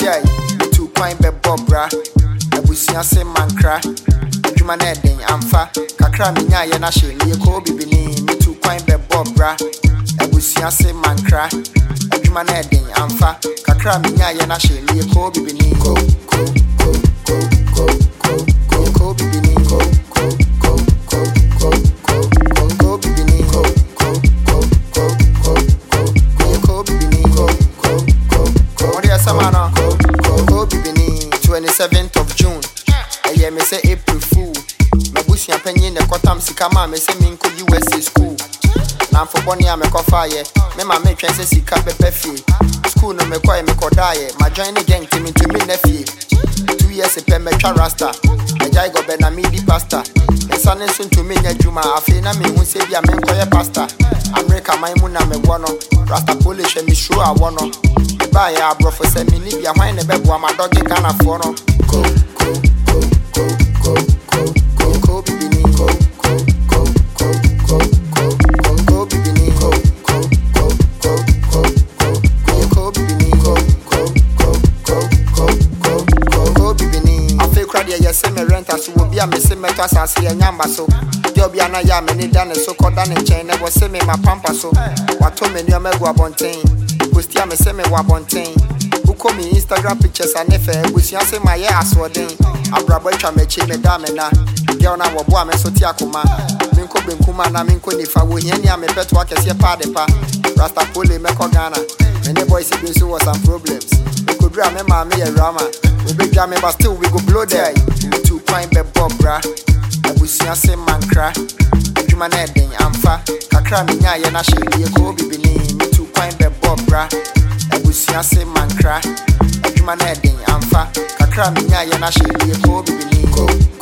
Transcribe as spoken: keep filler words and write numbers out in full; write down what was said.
there, two point be bobra. Abusia se mankra. Adwuma na eden amfa. Kakra me nya ye na hye me ko bibini. Me two point be bobra. Abusia se mankra. Adwuma na eden amfa. Kakra me nya ye na hye me ko bibini. Ko ko ko ko ko ko ko ko bibini. Ko ko ko ko ko ko ko ko bibini. Ko ko ko ko ko ko ko bibini. Ko ko ko ko. What is samana? Ko ko ko bibini. twenty-seventh of June. Eye me say April fool. Me busia penye ne kotam sika ma me say me nko U S A school. Na for boni a me kofa ye. Me ma me twen say sika pepe fie. School no me kwa me kodaye. Ma join the gang team to me nephew. Two years e pe me twa rasta. Me jai go be na me di pasta. Me sane sun to me nya juma afi na me hu say bia me nko ye pasta. America my mu na me wono. Rasta polish me show a wono. Me ba ya brofo say me ni bia hwan ne bebo ma doge Ghana for no. Ko ko ko ko ko ko ko ko bibini. Ko ko ko ko ko ko ko ko bibini. Ko ko ko ko ko ko ko ko bibini. Ko ko ko ko ko ko ko ko bibini. Afi kra de ye se me rent aso obi a me se meto asase ye nyamba so. De obi ana ya me ni dane so koda ne chen ne go se me ma pampa so. Wato me ni o megu abonten. Postia me se me wa abonten. Uko mi Instagram pictures anefe ebusia se ma ye aswoden. Abrabo twa mechi me da me na. Girl na wo bo a me so ti akoma. Minko benkuma na minko nifa wo hia ni a me peto akese pa de pa. Rasta pole me ko Ghana. Me ne boys be so was some problems. We could dra me ma me ye rama. We be dra me but still we go blow there. Two point be bobra. Ebusia se mankra. Adwuma na eden amfa. Kakra me nya ye na hye ye ko bibini. Me two point be bobra. Ebusia se mankra. Adwuma na eden amfa. Kakra me nya ye na hye ye ko bibini. Ko